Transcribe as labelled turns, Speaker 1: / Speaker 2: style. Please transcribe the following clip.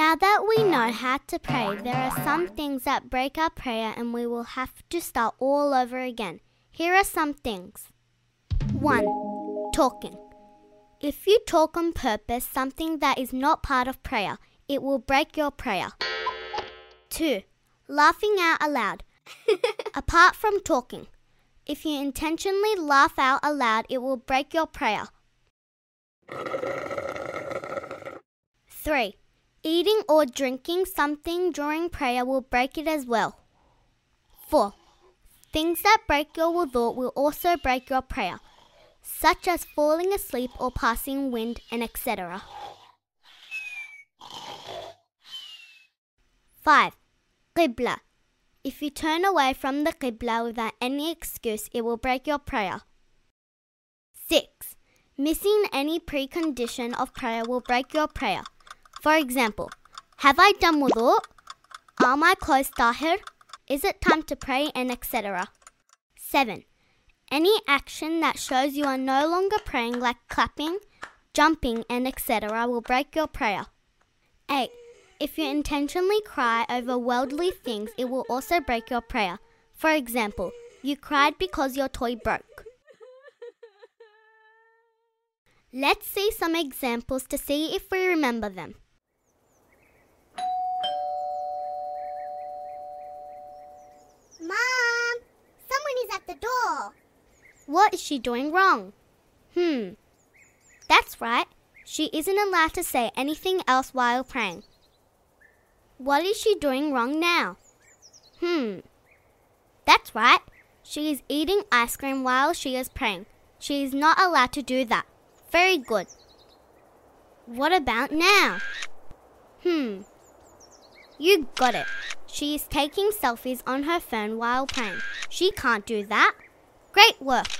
Speaker 1: Now that we know how to pray, there are some things that break our prayer and we will have to start all over again. Here are some things. 1. Talking. If you talk on purpose, something that is not part of prayer, it will break your prayer. 2. Laughing out aloud. Apart from talking, if you intentionally laugh out aloud, it will break your prayer. 3. Eating or drinking something during prayer will break it as well. 4. Things that break your wudu will also break your prayer, such as falling asleep or passing wind and etc. 5. Qibla. If you turn away from the Qibla without any excuse, it will break your prayer. 6. Missing any precondition of prayer will break your prayer. For example, have I done wudu? Are my clothes tahir? Is it time to pray? And etc. 7. Any action that shows you are no longer praying, like clapping, jumping, and etc. will break your prayer. 8. If you intentionally cry over worldly things, it will also break your prayer. For example, you cried because your toy broke. Let's see some examples to see if we remember them.
Speaker 2: Mom! Someone is at the door.
Speaker 1: What is she doing wrong? That's right. She isn't allowed to say anything else while praying. What is she doing wrong now? That's right. She is eating ice cream while she is praying. She is not allowed to do that. Very good. What about now? You got it. She is taking selfies on her phone while praying. She can't do that. Great work.